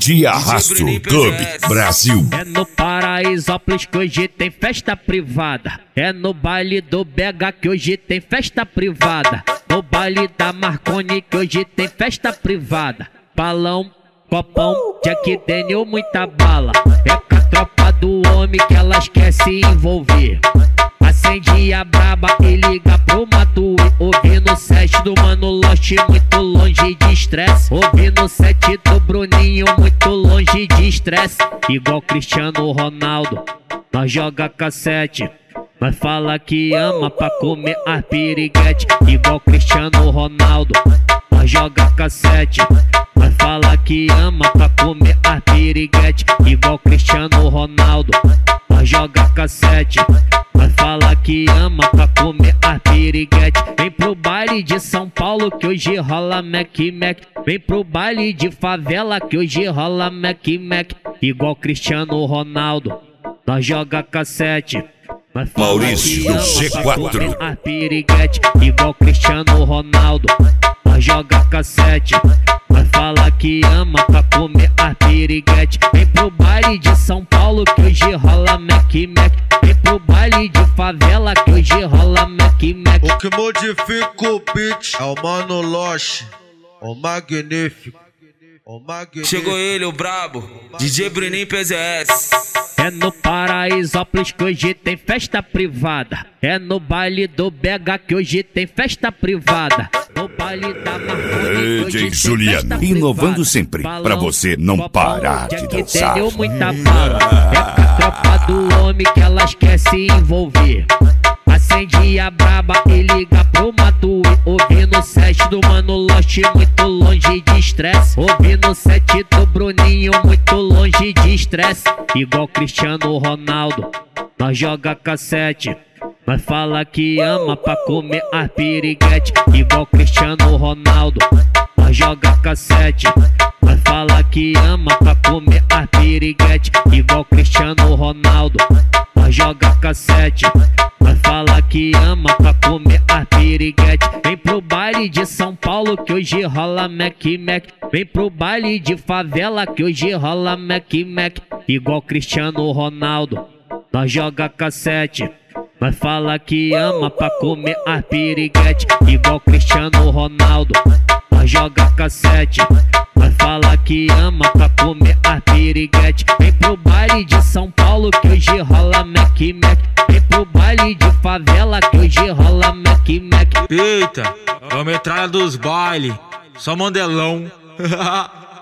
De Arrasto Clube Brasil. É no Paraisópolis que hoje tem festa privada. É no baile do BH que hoje tem festa privada. No baile da Marconi que hoje tem festa privada. Balão, copão, Jack Daniel, muita bala. É com a tropa do homem que elas quer se envolver. Acende a braba e liga pro Matuê. Ouvindo o set do Mano Lost, muito longe de estresse. Ouvindo o set do Bruninho, muito longe de estresse. Igual Cristiano Ronaldo, nós joga cassete. Nós fala que ama pra comer as piriguete. Igual Cristiano Ronaldo, nós joga cassete. Nós fala que ama pra comer as piriguete. Igual Cristiano Ronaldo, nós joga cassete. Nós fala que ama pra comer as piriguete. Vem pro baile de São Paulo que hoje rola Mac Mac. Vem pro baile de favela que hoje rola Mac Mac. Igual Cristiano Ronaldo, nós joga cassete. Nós fala Maurício que ama C4. pra comer as piriguete. Igual Cristiano Ronaldo, nós joga cassete. Nós fala que ama pra comer as piriguete. Vem pro baile de São Paulo que hoje rola Mac Mac. Vem pro baile de favela que hoje rola Mac Mac. O que modifica o beat é o Mano Lost, o magnífico, o magnífico. Chegou ele, o brabo, DJ Bruninho PZS. É no Paraisópolis que hoje tem festa privada. É no baile do BH que hoje tem festa privada. No baile da Marconi DJ Juliano, inovando sempre, pra você não parar de dançar. Deu muita bala. É com a tropa do homem que elas quer se envolver. Acende a braba e liga pro Matuê. Ouvindo o set do Mano Lost, muito longe de estresse. Ouvindo o set do Bruninho, muito longe de estresse. Igual Cristiano Ronaldo, nós joga cassete. Nós fala que ama pra comer as piriguete. Igual Cristiano Ronaldo, nós joga cassete. Nós fala que ama pra comer as piriguete. Igual Cristiano Ronaldo, nós joga cassete. Nós fala que ama pra comer as piriguete. Vem pro baile de São Paulo que hoje rola Mac Mac. Vem pro baile de favela que hoje rola Mac Mac. Igual Cristiano Ronaldo, nós joga cassete. Nós fala que ama pra comer as piriguete. Igual Cristiano Ronaldo, nós joga cassete. Nós fala que ama pra comer as piriguete. Vem pro baile de São Paulo que hoje rola Mac Mac. Vem pro baile de favela que hoje rola Mac Mac. Eita, a metralha dos baile, só mandelão.